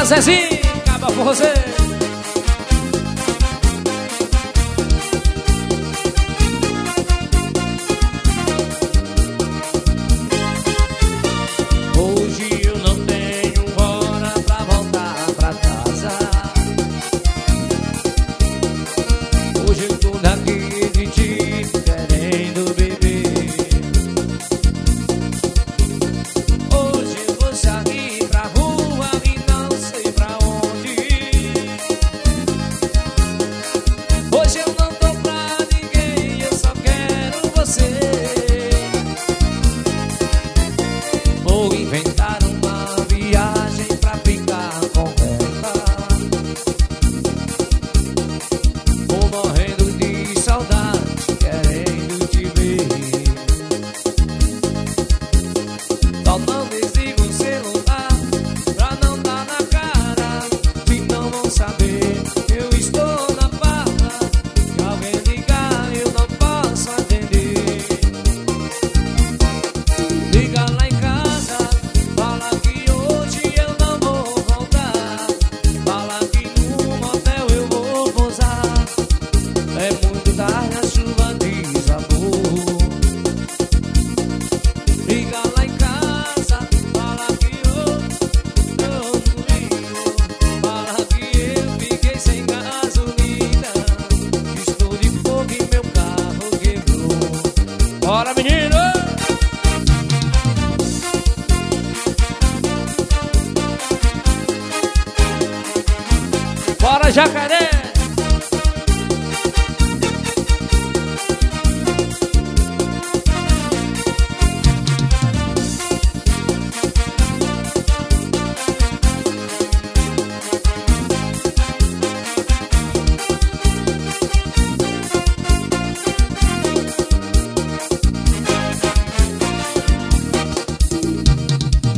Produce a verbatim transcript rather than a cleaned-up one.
Bora, Zezinho, acaba com você. Hoje eu não tenho hora pra voltar pra casa. Hoje eu tô daqui de ti, querendo beber. Hoje eu vou sair pra rua e não sei pra onde. Hoje eu não tô pra ninguém, eu só quero você. Vou inventar uma viagem pra ficar com ela. Vou morrendo de saudade, querendo te ver. Só não desligo o celular pra não dar na cara, senão vão saber que eu estou na farra. Se alguém ligar eu não posso atender. Liga lá em casa, fala que hoje eu não vou voltar. Fala que no motel eu vou pousar. É muito tarde, a chuva desabou. Liga lá em casa, fala que hoje eu não ligo. Fala que eu fiquei sem gasolina. Estou de fogo e meu carro quebrou. Bora, menino! Bora, Jacaré!